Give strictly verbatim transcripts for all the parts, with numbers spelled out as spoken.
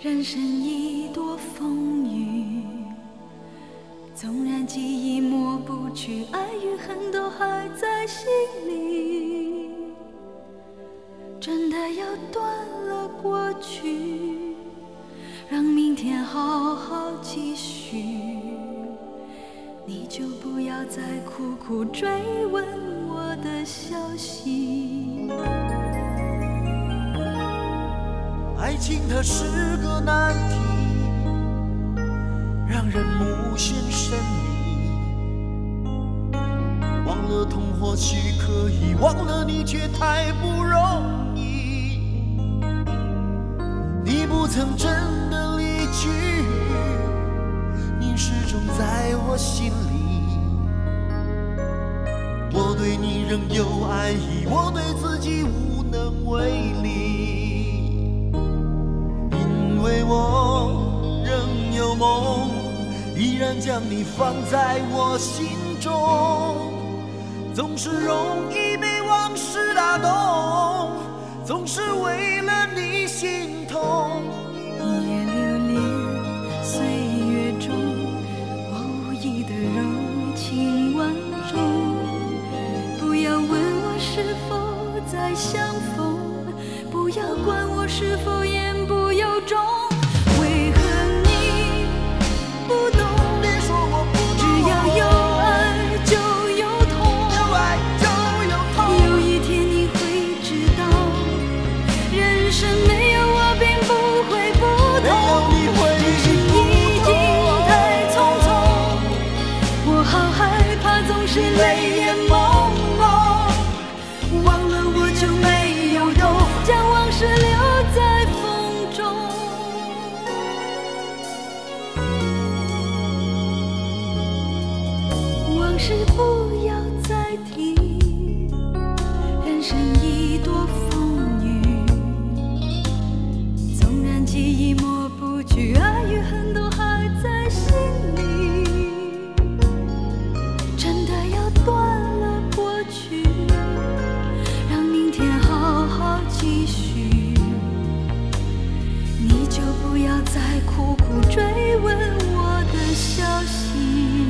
人生已多风雨，纵然记忆抹不去，爱与恨都还在心里。真的要断了过去，让明天好好继续。你就不要再苦苦追问我的消息。 爱情它是个难题，让人无限神秘。忘了痛或许可以，忘了你却太不容易。你不曾真的离去，你始终在我心里。我对你仍有爱意，我对自己无能为力。因为我仍有梦，依然将你放在我心中。总是容易被往事打动，总是为了你心痛。 一夜流连岁月中，无意的柔情万种。不要问我是否再相逢，不要管我是否言不由衷。为何你不懂？ 别说我不懂， 只要有爱就有痛， 有爱就有痛。 有一天你会知道，人生没有我并不会不没有同。 你会人生已经太匆匆，我好害怕总是泪眼朦胧。忘了我就没有用，将往事留在风中。往事不要再提，人生已多风雨。纵然记忆抹不去，爱与恨都还在心里。真的要断了过去，让明天好好继续。你就不要再苦苦追问我的消息。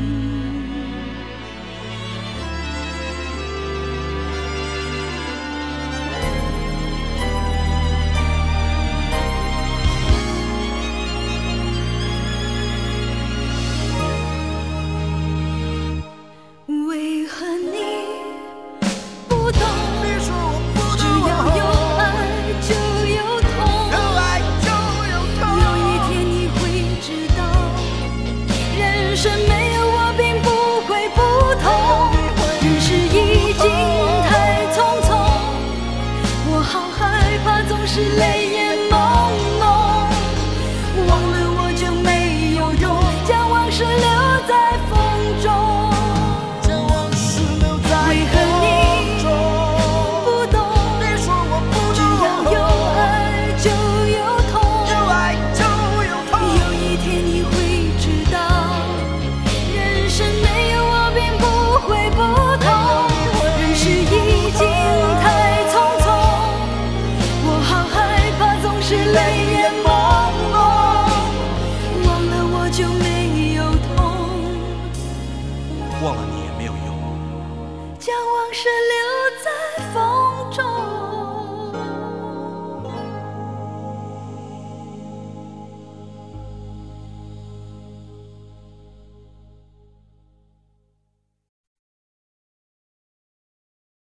为何你不懂？ 别说我不只懂， 要有爱就有痛。 有爱就有痛。 有一天你会知道，人生没有我并不会不同。人世已经太匆匆，我好害怕总是泪眼朦胧。忘了我就没有用，将往事留在风中。 将往事留在为何你风中。 不懂？ 别说我不懂， 只要有爱就有痛。 有爱就有痛。 有一天你会知道，人生没有我并不会不同。人世已经太匆匆，我好害怕总是泪眼朦胧。忘了我就没有痛， 忘了你也没有用。 将往事留